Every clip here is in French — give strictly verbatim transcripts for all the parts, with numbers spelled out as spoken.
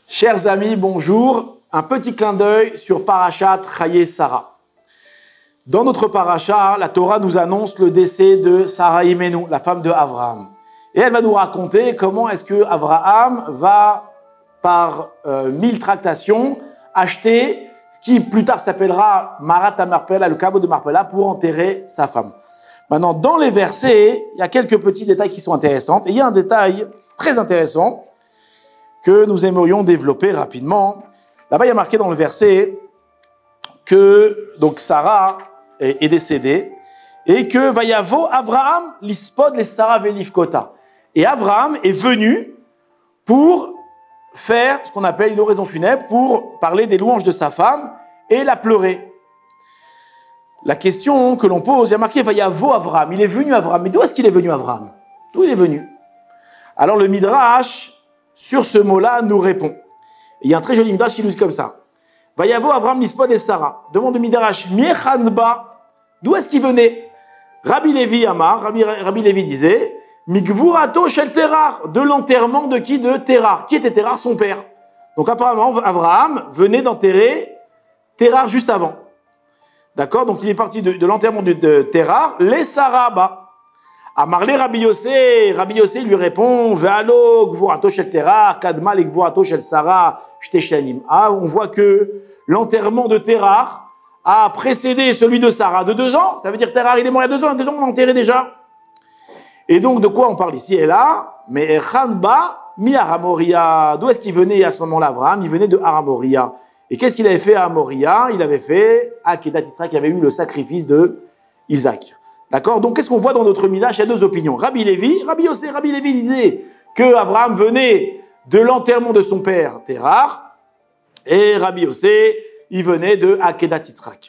Chers amis, bonjour. Un petit clin d'œil sur Parashat Chayei Sarah. Dans notre paracha, la Torah nous annonce le décès de Sarah Imenu, la femme de Abraham. Et elle va nous raconter comment est-ce que Abraham va, par euh, mille tractations, acheter ce qui plus tard s'appellera Marat HaMarpela, le caveau de Marpella, pour enterrer sa femme. Maintenant, dans les versets, il y a quelques petits détails qui sont intéressants. Et il y a un détail très intéressant que nous aimerions développer rapidement. Là-bas, il y a marqué dans le verset que donc Sarah est, est décédée et que Vayavo Avraham lispod les Sarah velivkota. Et Avraham est venu pour faire ce qu'on appelle une oraison funèbre, pour parler des louanges de sa femme et la pleurer. La question que l'on pose, il y a marqué Vayavo Avraham. Il est venu Avraham. Mais d'où est-ce qu'il est venu Avraham? D'où il est venu? Alors le Midrash, sur ce mot-là, nous répond. Il y a un très joli Midrash qui nous dit comme ça. Vayavo Avraham lispod et Sarah. Demande le Midrash, Miechanba. D'où est-ce qu'il venait? Rabbi Lévi Amar, Rabbi, Rabbi Lévi disait, Mikvurato shel Terar, de l'enterrement de qui? De Terar. Qui était Terar? Son père. Donc apparemment, Avraham venait d'enterrer Terar juste avant. D'accord? Donc il est parti de, de l'enterrement de, de Terar, les Sarah, bah. Amarle Rabbi Yossé, Rabbi Yossé lui répond, Ve'alo gvurato shel Terar, kadma le gvurato shel Sarah, shte shanim. Ah, on voit que l'enterrement de Terar a précédé celui de Sarah de deux ans. Ça veut dire Terar, il est mort il y a deux ans, deux ans on l'a enterré déjà. Et donc de quoi on parle ici et là? Mais Echanba mi Aramoria. D'où est-ce qu'il venait à ce moment-là, Abraham? Il venait de Aramoria. Et qu'est-ce qu'il avait fait à Moria? Il avait fait Akedat Israël, qui avait eu le sacrifice de Isaac. D'accord? Donc, qu'est-ce qu'on voit dans notre Midrash? Il y a deux opinions. Rabbi Lévi, Rabbi Yossé, Rabbi Lévi disait que Abraham venait de l'enterrement de son père, Terar, et Rabbi Yossé, il venait de Akedat Israël.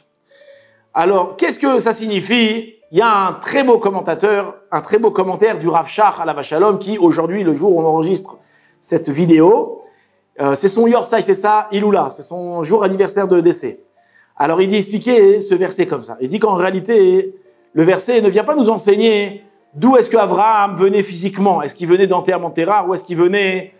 Alors, qu'est-ce que ça signifie? Il y a un très beau commentateur, un très beau commentaire du Rav Shach Alav Shalom, qui, aujourd'hui, le jour où on enregistre cette vidéo, euh, c'est son Yorsai, c'est ça, Iloula, c'est son jour anniversaire de décès. Alors, il dit expliquer ce verset comme ça. Il dit qu'en réalité, le verset ne vient pas nous enseigner d'où est-ce que Abraham venait physiquement. Est-ce qu'il venait d'enterrement Terar ou est-ce qu'il venait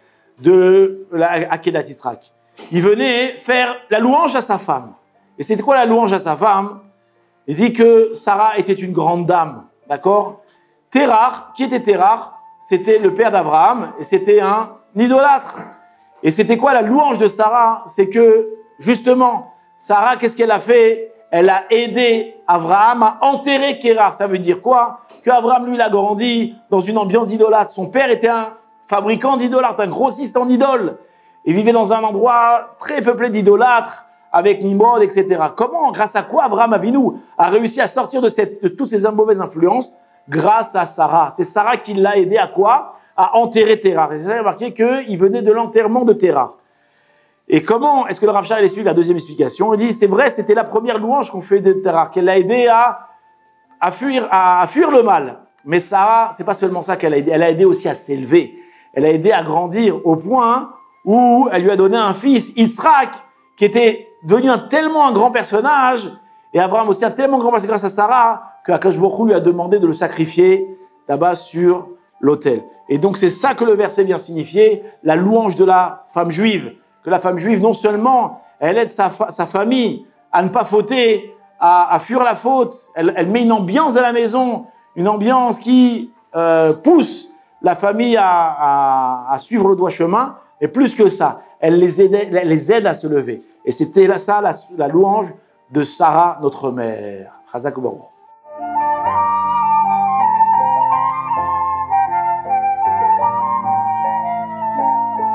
de la Akedat Israël? Il venait faire la louange à sa femme. Et c'était quoi la louange à sa femme? Il dit que Sarah était une grande dame, d'accord? Terar, qui était Terar? C'était le père d'Abraham et c'était un idolâtre. Et c'était quoi la louange de Sarah? C'est que, justement, Sarah, qu'est-ce qu'elle a fait? Elle a aidé Abraham à enterrer Kérar. Ça veut dire quoi? Que Abraham, lui, il a grandi dans une ambiance d'idolâtre. Son père était un fabricant d'idolâtres, un grossiste en idoles. Il vivait dans un endroit très peuplé d'idolâtres, avec Nimrod, et cetera. Comment, grâce à quoi Abraham Avinu a réussi à sortir de, cette, de toutes ces mauvaises influences? Grâce à Sarah. C'est Sarah qui l'a aidé à quoi? À enterrer Térar. Et c'est ça, il a marqué qu'il venait de l'enterrement de Térar. Et comment est-ce que le Rav Shach explique la deuxième explication? Il dit, c'est vrai, c'était la première louange qu'on fait de Térar, qu'elle l'a aidé à, à, fuir, à, à fuir le mal. Mais Sarah, c'est pas seulement ça qu'elle a aidé, elle a aidé aussi à s'élever. Elle a aidé à grandir au point où elle lui a donné un fils, Yitzhak, qui était devenu un, tellement un grand personnage, et Abraham aussi un tellement grand personnage grâce à Sarah, que Akash Baruch Hu lui a demandé de le sacrifier là-bas sur l'autel. Et donc c'est ça que le verset vient signifier, la louange de la femme juive. Que la femme juive, non seulement, elle aide sa, fa- sa famille à ne pas fauter, à, à fuir la faute, elle, elle met une ambiance dans la maison, une ambiance qui euh, pousse la famille à, à, à suivre le droit chemin, mais plus que ça, elle les aide, elle les aide à se lever. Et c'était là, ça la, la louange de Sarah, notre mère. Chazak Baruch.